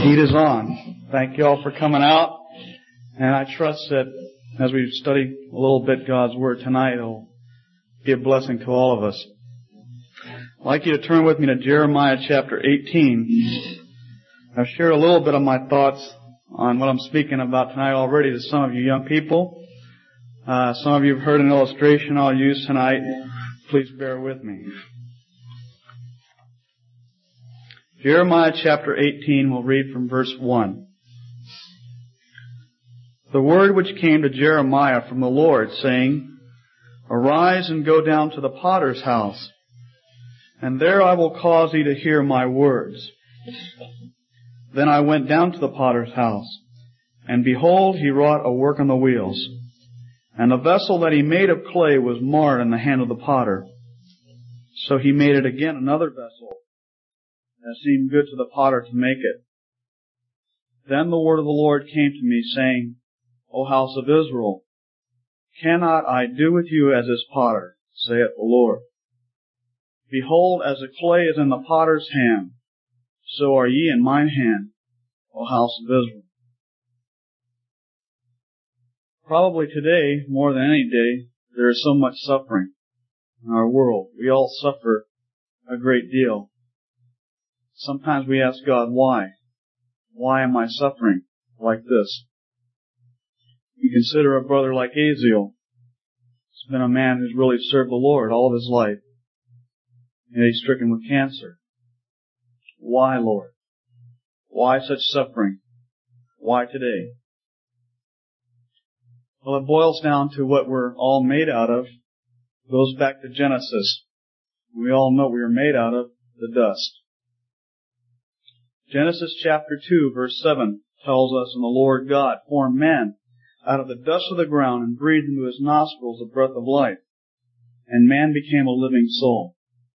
heat is on. Thank you all for coming out. And I trust that as we study a little bit God's Word tonight, it'll be a blessing to all of us. I'd like you to turn with me to Jeremiah chapter 18. I've shared a little bit of my thoughts on what I'm speaking about tonight already to some of you young people. Some of you have heard an illustration I'll use tonight. Please bear with me. Jeremiah chapter 18, we'll read from verse 1. The word which came to Jeremiah from the Lord, saying, Arise and go down to the potter's house, and there I will cause thee to hear my words. Then I went down to the potter's house, and behold, he wrought a work on the wheels. And the vessel that he made of clay was marred in the hand of the potter. So he made it again another vessel, that seemed good to the potter to make it. Then the word of the Lord came to me, saying, O house of Israel, cannot I do with you as this potter, saith the Lord? Behold, as the clay is in the potter's hand, so are ye in mine hand, O house of Israel. Probably today, more than any day, there is so much suffering in our world. We all suffer a great deal. Sometimes we ask God, why? Why am I suffering like this? You consider a brother like Aziel. He's been a man who's really served the Lord all of his life. And he's stricken with cancer. Why, Lord? Why such suffering? Why today? Well, it boils down to what we're all made out of. It goes back to Genesis. We all know we are made out of the dust. Genesis chapter 2, verse 7 tells us, And the Lord God formed man out of the dust of the ground and breathed into his nostrils the breath of life, and man became a living soul.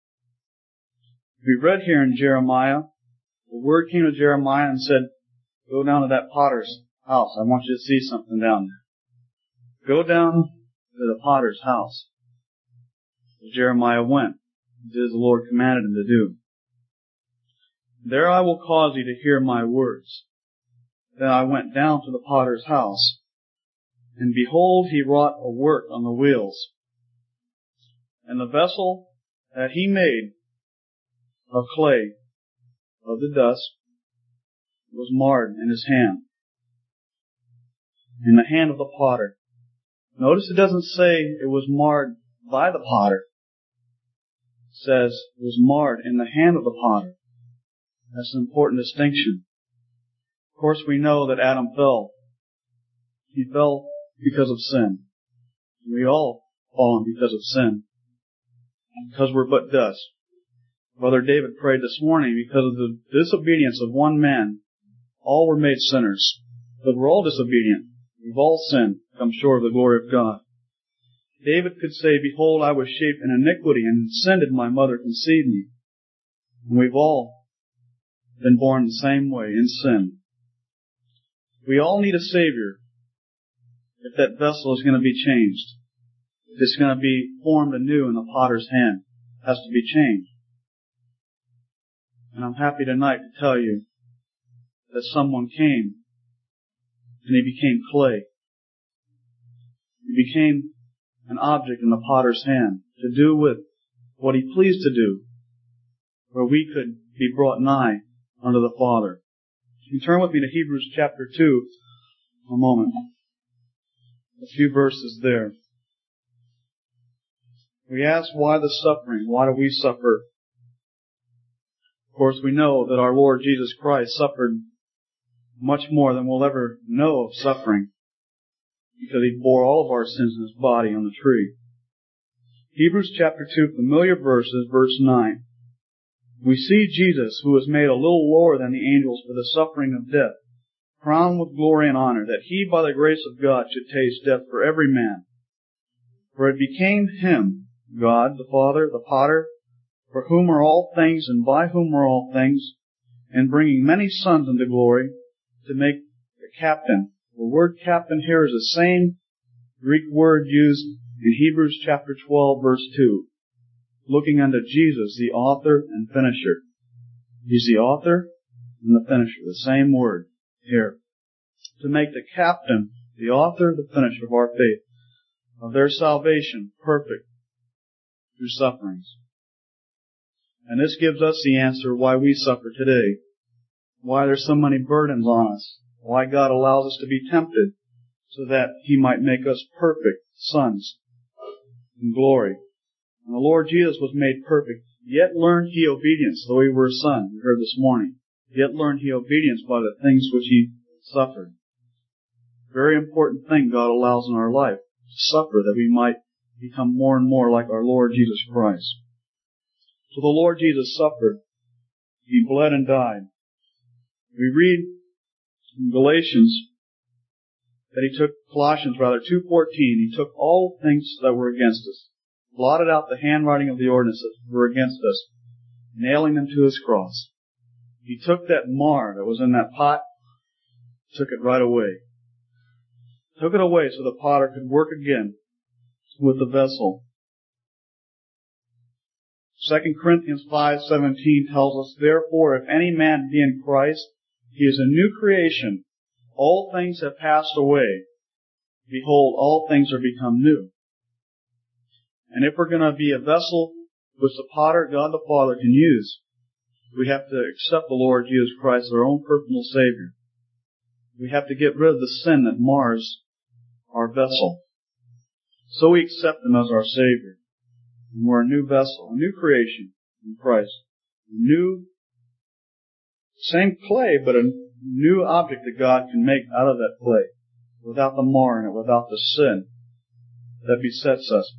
We read here in Jeremiah, the word came to Jeremiah and said, Go down to that potter's house. I want you to see something down there. Go down to the potter's house. So Jeremiah went, and did as the Lord commanded him to do. There I will cause thee to hear my words. Then I went down to the potter's house, and behold, he wrought a work on the wheels. And the vessel that he made of clay, of the dust, was marred in his hand, in the hand of the potter. Notice it doesn't say it was marred by the potter. It says it was marred in the hand of the potter. That's an important distinction. Of course, we know that Adam fell. He fell because of sin. We all fallen because of sin. Because we're but dust. Brother David prayed this morning, because of the disobedience of one man, all were made sinners. But we're all disobedient. We've all sinned, come short of the glory of God. David could say, Behold, I was shaped in iniquity, and in sin did my mother conceive me. And we've all been born the same way, in sin. We all need a Savior if that vessel is going to be changed. If it's going to be formed anew in the potter's hand, it has to be changed. And I'm happy tonight to tell you that someone came and he became clay. He became an object in the potter's hand to do with what he pleased to do, where we could be brought nigh unto the Father. You can turn with me to Hebrews chapter 2 a moment. A few verses there. We ask, why the suffering? Why do we suffer? Of course, we know that our Lord Jesus Christ suffered much more than we'll ever know of suffering, because He bore all of our sins in His body on the tree. Hebrews chapter 2, familiar verses, verse 9. We see Jesus, who was made a little lower than the angels for the suffering of death, crowned with glory and honor, that He, by the grace of God, should taste death for every man. For it became Him, God, the Father, the potter, for whom are all things and by whom are all things, and bringing many sons into glory, to make the captain. The word captain here is the same Greek word used in Hebrews chapter 12, verse 2. Looking unto Jesus, the author and finisher. He's the author and the finisher. The same word here. To make the captain, the author, the finisher of our faith, of their salvation, perfect through sufferings. And this gives us the answer why we suffer today. Why there's so many burdens on us. Why God allows us to be tempted so that He might make us perfect sons in glory. And the Lord Jesus was made perfect, yet learned He obedience, though He were a son, we heard this morning. Yet learned He obedience by the things which He suffered. Very important thing God allows in our life, to suffer, that we might become more and more like our Lord Jesus Christ. So the Lord Jesus suffered. He bled and died. We read in Colossians 2:14, He took all things that were against us, blotted out the handwriting of the ordinances that were against us, nailing them to His cross. He took that mar that was in that pot, took it right away. Took it away so the potter could work again with the vessel. 2 Corinthians 5:17 tells us, therefore, if any man be in Christ, he is a new creation. All things have passed away. Behold, all things are become new. And if we're going to be a vessel which the potter, God the Father, can use, we have to accept the Lord Jesus Christ as our own personal Savior. We have to get rid of the sin that mars our vessel. So we accept Him as our Savior. And we're a new vessel, a new creation in Christ. Same clay, but a new object that God can make out of that clay, without the mar in it, without the sin that besets us.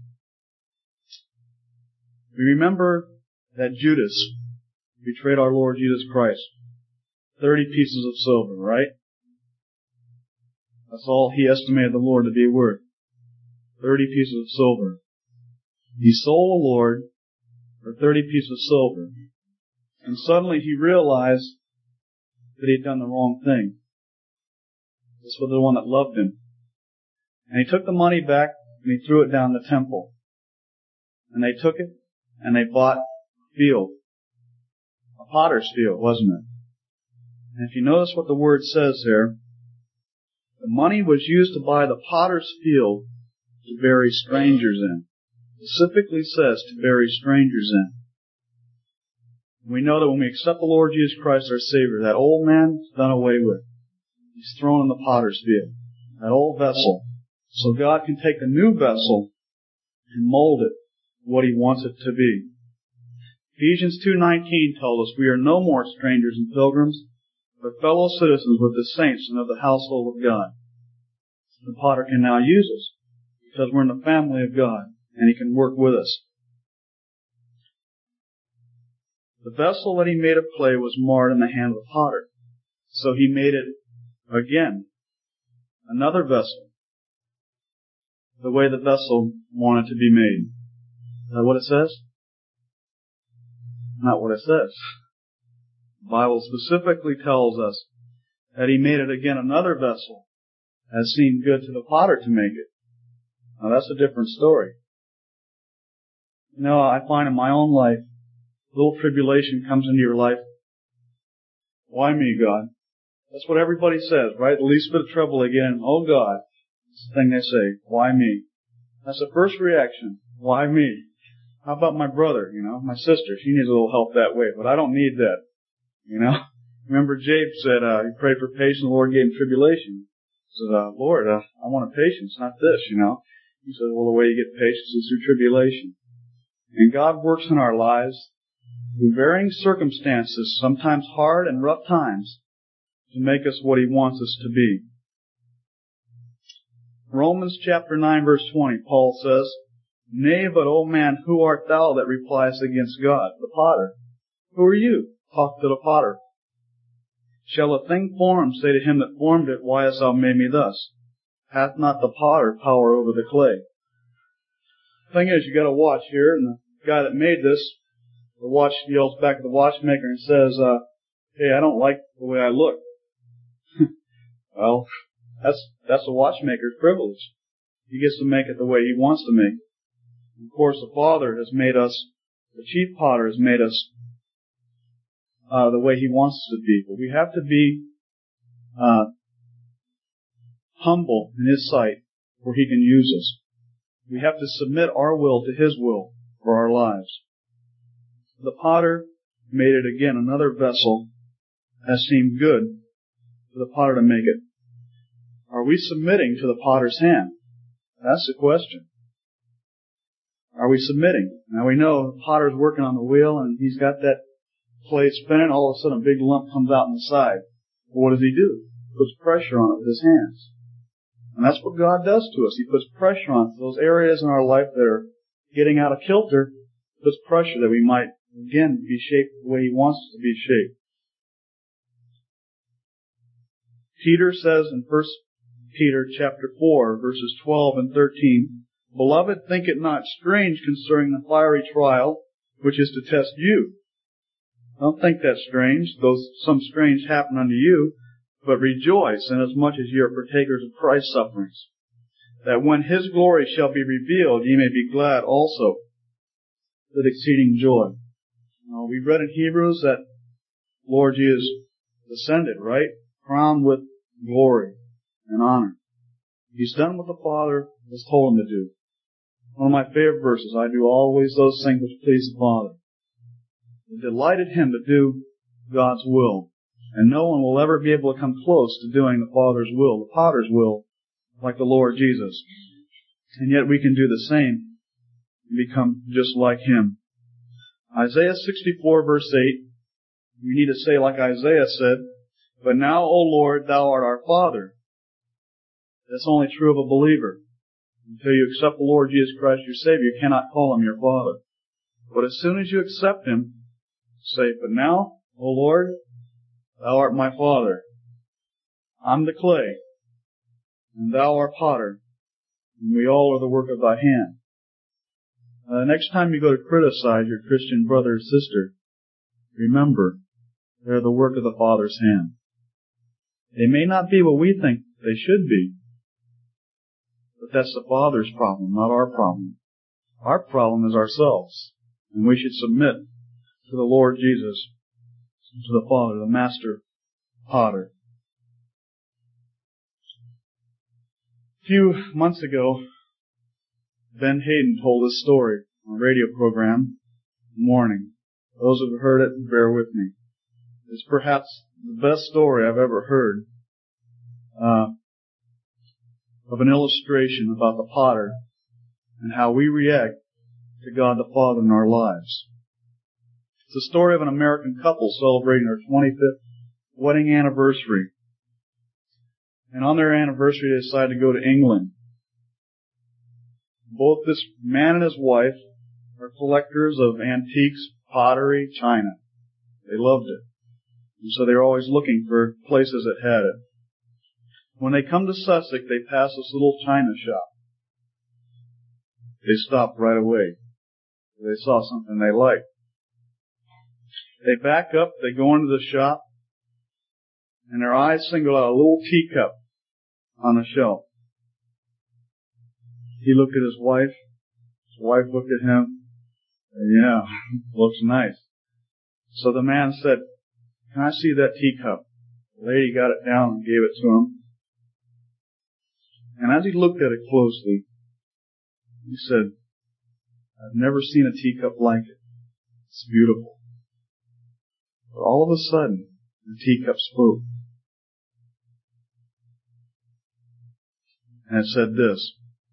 We remember that Judas betrayed our Lord Jesus Christ. 30 pieces of silver, right? That's all he estimated the Lord to be worth. 30 pieces of silver. He sold the Lord for 30 pieces of silver. And suddenly he realized that he had done the wrong thing. This was the one that loved him. And he took the money back and he threw it down the temple. And they took it and they bought a field. A potter's field, wasn't it? And if you notice what the word says there, the money was used to buy the potter's field to bury strangers in. It specifically says to bury strangers in. We know that when we accept the Lord Jesus Christ our Savior, that old man is done away with. He's thrown in the potter's field. That old vessel. So God can take a new vessel and mold it what He wants it to be. Ephesians 2:19 tells us we are no more strangers and pilgrims, but fellow citizens with the saints and of the household of God. The potter can now use us because we're in the family of God and He can work with us. The vessel that He made of clay was marred in the hand of the potter. So He made it again, another vessel, the way the vessel wanted to be made. Is that what it says? Not what it says. The Bible specifically tells us that He made it again another vessel, as seemed good to the potter to make it. Now that's a different story. You know, I find in my own life, little tribulation comes into your life. Why me, God? That's what everybody says, right? The least bit of trouble again. Oh God. That's the thing they say. Why me? That's the first reaction. Why me? How about my brother, my sister? She needs a little help that way, but I don't need that, Remember Jabe said, he prayed for patience, the Lord gave him tribulation. He said, Lord, I want a patience, not this, He said, well, the way you get patience is through tribulation. And God works in our lives through varying circumstances, sometimes hard and rough times, to make us what He wants us to be. Romans chapter 9 verse 20, Paul says, Nay, but, O man, who art thou that repliest against God, the potter? Who are you? Talk to the potter. Shall a thing formed say to him that formed it, Why hast thou made me thus? Hath not the potter power over the clay? The thing is, you got to watch here, and the guy that made this, the watch yells back at the watchmaker and says, hey, I don't like the way I look. Well, that's the watchmaker's privilege. He gets to make it the way he wants to make it. Of course, the Father has made us, the chief potter has made us the way He wants us to be. But we have to be humble in His sight where He can use us. We have to submit our will to His will for our lives. The potter made it again another vessel as seemed good for the potter to make it. Are we submitting to the potter's hand? That's the question. Are we submitting? Now we know the potter's working on the wheel and he's got that plate spinning. All of a sudden a big lump comes out on the side. Well, what does he do? He puts pressure on it with his hands. And that's what God does to us. He puts pressure on those areas in our life that are getting out of kilter. He puts pressure that we might, again, be shaped the way He wants us to be shaped. Peter says in 1 Peter chapter 4, verses 12 and 13, Beloved, think it not strange concerning the fiery trial, which is to test you. Don't think that strange, though some strange happen unto you, but rejoice inasmuch as ye are partakers of Christ's sufferings, that when His glory shall be revealed, ye may be glad also with exceeding joy. Now, we read in Hebrews that Lord Jesus ascended, right? Crowned with glory and honor. He's done what the Father has told Him to do. One of my favorite verses, I do always those things which please the Father. It delighted Him to do God's will. And no one will ever be able to come close to doing the Father's will, the potter's will, like the Lord Jesus. And yet we can do the same and become just like Him. Isaiah 64 verse 8, we need to say like Isaiah said, But now, O Lord, Thou art our Father. That's only true of a believer. Until you accept the Lord Jesus Christ your Savior, you cannot call Him your Father. But as soon as you accept Him, say, But now, O Lord, Thou art my Father. I'm the clay, and Thou art potter, and we all are the work of Thy hand. Next time you go to criticize your Christian brother or sister, remember, they're the work of the Father's hand. They may not be what we think they should be, but that's the Father's problem, not our problem. Our problem is ourselves, and we should submit to the Lord Jesus, to the Father, the Master Potter. A few months ago, Ben Hayden told this story on a radio program in the morning. Those who have heard it, bear with me. It's perhaps the best story I've ever heard of an illustration about the potter and how we react to God the Father in our lives. It's the story of an American couple celebrating their 25th wedding anniversary. And on their anniversary, they decided to go to England. Both this man and his wife are collectors of antiques, pottery, china. They loved it. And so they were always looking for places that had it. When they come to Sussex, they pass this little china shop. They stopped right away. They saw something they liked. They back up, they go into the shop, and their eyes single out a little teacup on the shelf. He looked at his wife looked at him, and yeah, looks nice. So the man said, Can I see that teacup? The lady got it down and gave it to him. And as he looked at it closely, he said, I've never seen a teacup like it. It's beautiful. But all of a sudden, the teacup spoke. And it said this,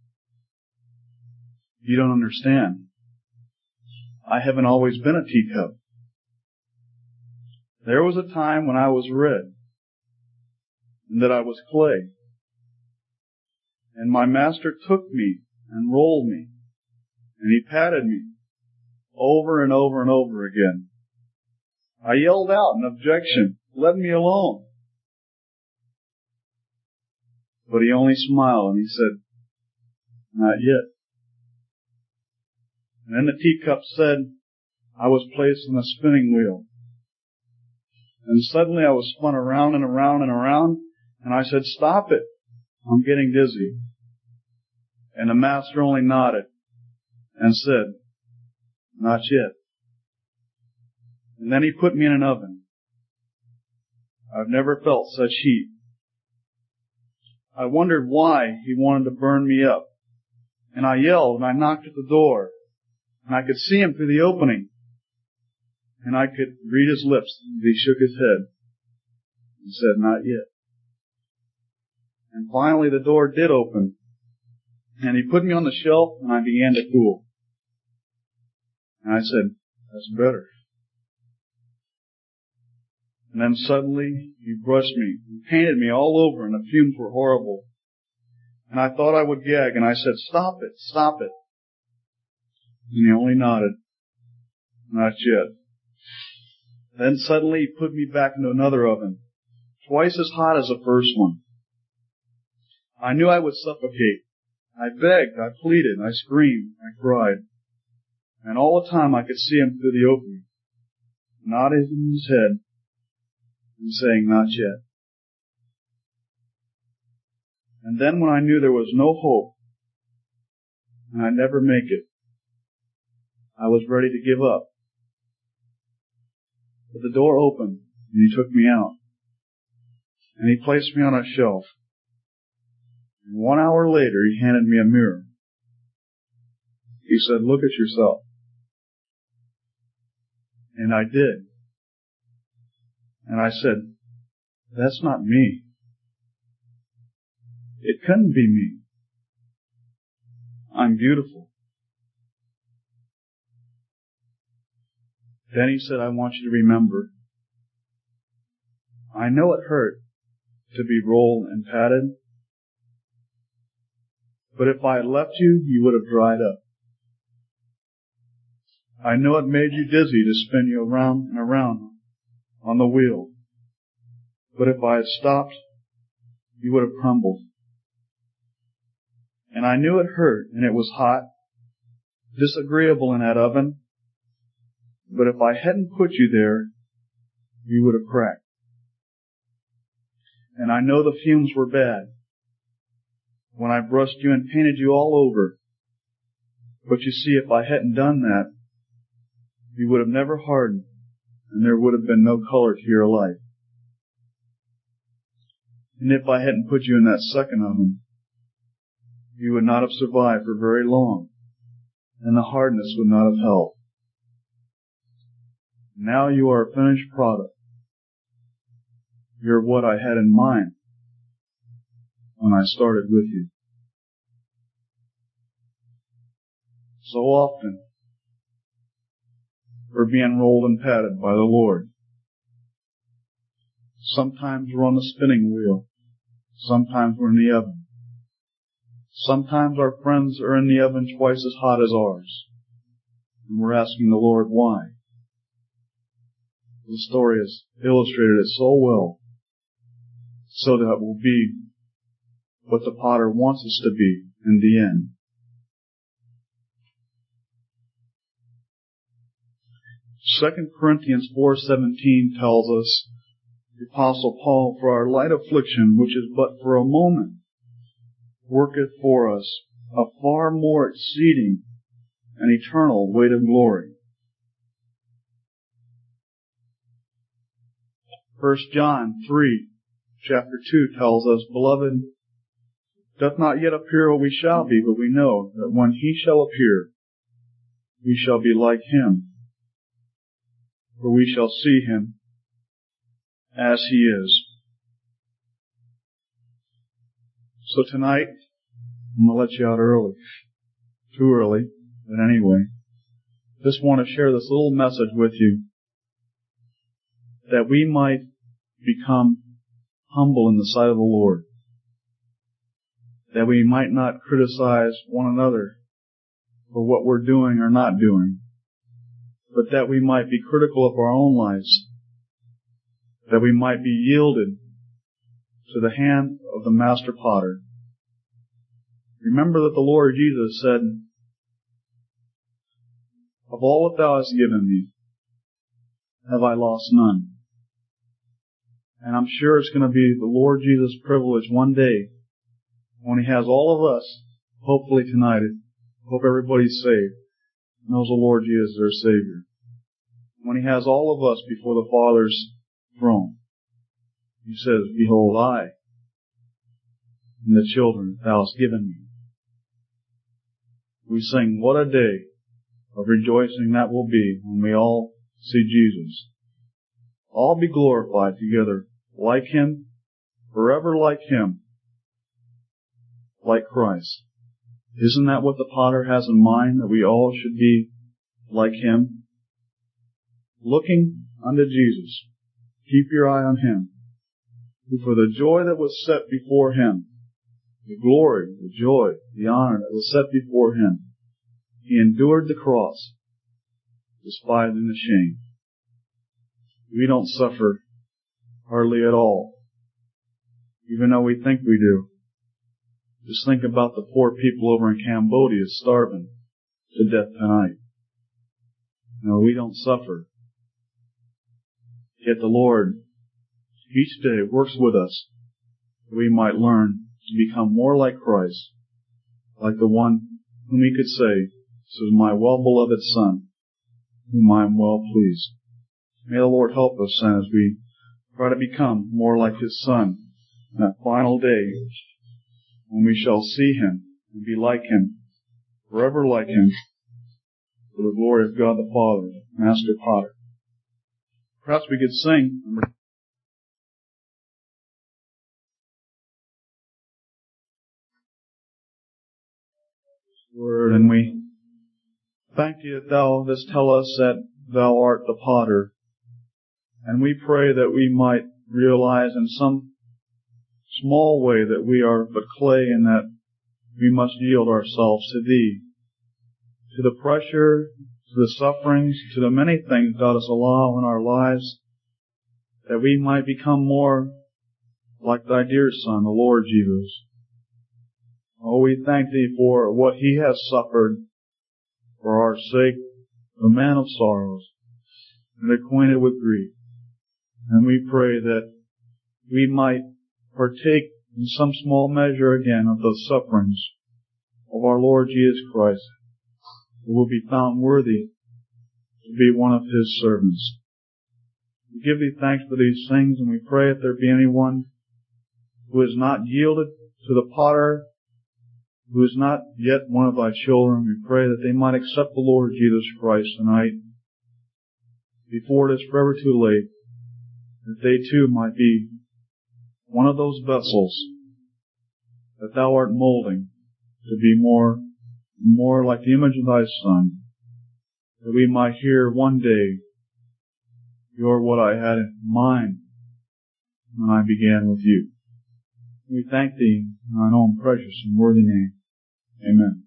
You don't understand. I haven't always been a teacup. There was a time when I was red, and that I was clay. And my master took me and rolled me, and He patted me over and over and over again. I yelled out in objection, Let me alone. But He only smiled and He said, Not yet. And then the teacup said, I was placed on a spinning wheel. And suddenly I was spun around and around and around, and I said, Stop it. I'm getting dizzy. And the master only nodded and said, Not yet. And then He put me in an oven. I've never felt such heat. I wondered why he wanted to burn me up. And I yelled and I knocked at the door. And I could see him through the opening. And I could read his lips as he shook his head and said, "Not yet." And finally the door did open. And he put me on the shelf and I began to cool. And I said, "That's better." And then suddenly he brushed me and painted me all over and the fumes were horrible. And I thought I would gag and I said, "Stop it, stop it." And he only nodded. "Not yet." Then suddenly he put me back into another oven, twice as hot as the first one. I knew I would suffocate. I begged, I pleaded, I screamed, I cried. And all the time I could see him through the opening, nodding his head and saying, "Not yet." And then when I knew there was no hope and I'd never make it, I was ready to give up. But the door opened and he took me out and he placed me on a shelf. And 1 hour later he handed me a mirror. He said, "Look at yourself." And I did. And I said, "That's not me. It couldn't be me. I'm beautiful." Then he said, "I want you to remember, I know it hurt to be rolled and patted, but if I had left you, you would have dried up. I know it made you dizzy to spin you around and around on the wheel, but if I had stopped, you would have crumbled. And I knew it hurt and it was hot, disagreeable in that oven, but if I hadn't put you there, you would have cracked. And I know the fumes were bad when I brushed you and painted you all over, but you see, if I hadn't done that, you would have never hardened and there would have been no color to your life. And if I hadn't put you in that second oven, you would not have survived for very long, and the hardness would not have held. Now you are a finished product. You're what I had in mind when I started with you. So often, we're being rolled and patted by the Lord. Sometimes we're on the spinning wheel. Sometimes we're in the oven. Sometimes our friends are in the oven twice as hot as ours. And we're asking the Lord why. The story has illustrated it so well, so that we'll be what the potter wants us to be in the end. Second Corinthians 4:17 tells us, the Apostle Paul, "For our light affliction, which is but for a moment, worketh for us a far more exceeding and eternal weight of glory." 1 John 3, chapter 2 tells us, "Beloved, doth not yet appear what we shall be, but we know that when he shall appear, we shall be like him, for we shall see him as he is." So tonight, I'm going to let you out early. Too early, but anyway. Just want to share this little message with you, that we might become humble in the sight of the Lord. That we might not criticize one another for what we're doing or not doing, but that we might be critical of our own lives. That we might be yielded to the hand of the Master Potter. Remember that the Lord Jesus said, "Of all that thou hast given me, have I lost none." And I'm sure it's going to be the Lord Jesus' privilege one day, when he has all of us, hopefully tonight, hope everybody's saved, knows the Lord Jesus as their Savior. When he has all of us before the Father's throne, He says, Behold, I and the children thou hast given me. We sing, what a day of rejoicing that will be when we all see Jesus. All be glorified together like Him, forever like Him, like Christ. Isn't that what the potter has in mind, that we all should be like Him? Looking unto Jesus. Keep your eye on Him, who for the joy that was set before Him, the glory, the joy, the honor that was set before Him, He endured the cross, despising the shame. We don't suffer hardly at all, even though we think we do. Just think about the poor people over in Cambodia starving to death tonight. No, we don't suffer. Yet the Lord each day works with us that we might learn to become more like Christ, like the one whom He could say, This is my well-beloved Son, whom I am well pleased. May the Lord help us then as we try to become more like His Son in that final day when we shall see Him and be like Him, forever like Him, for the glory of God the Father, Master Potter. Perhaps we could sing word, and we thank Thee that Thou dost tell us that Thou art the potter, and we pray that we might realize in some small way that we are but clay and that we must yield ourselves to Thee, to the pressure, to the sufferings, to the many things Thou dost allow in our lives, that we might become more like Thy dear Son, the Lord Jesus. Oh, we thank Thee for what He has suffered for our sake, a man of sorrows and acquainted with grief. And we pray that we might partake in some small measure again of the sufferings of our Lord Jesus Christ, who will be found worthy to be one of His servants. We give Thee thanks for these things, and we pray if there be anyone who has not yielded to the potter, who is not yet one of Thy children, we pray that they might accept the Lord Jesus Christ tonight, before it is forever too late, that they too might be one of those vessels that Thou art molding to be more like the image of Thy Son, that we might hear one day, You're what I had in mind when I began with You. We thank Thee in Thine own precious and worthy name. Amen.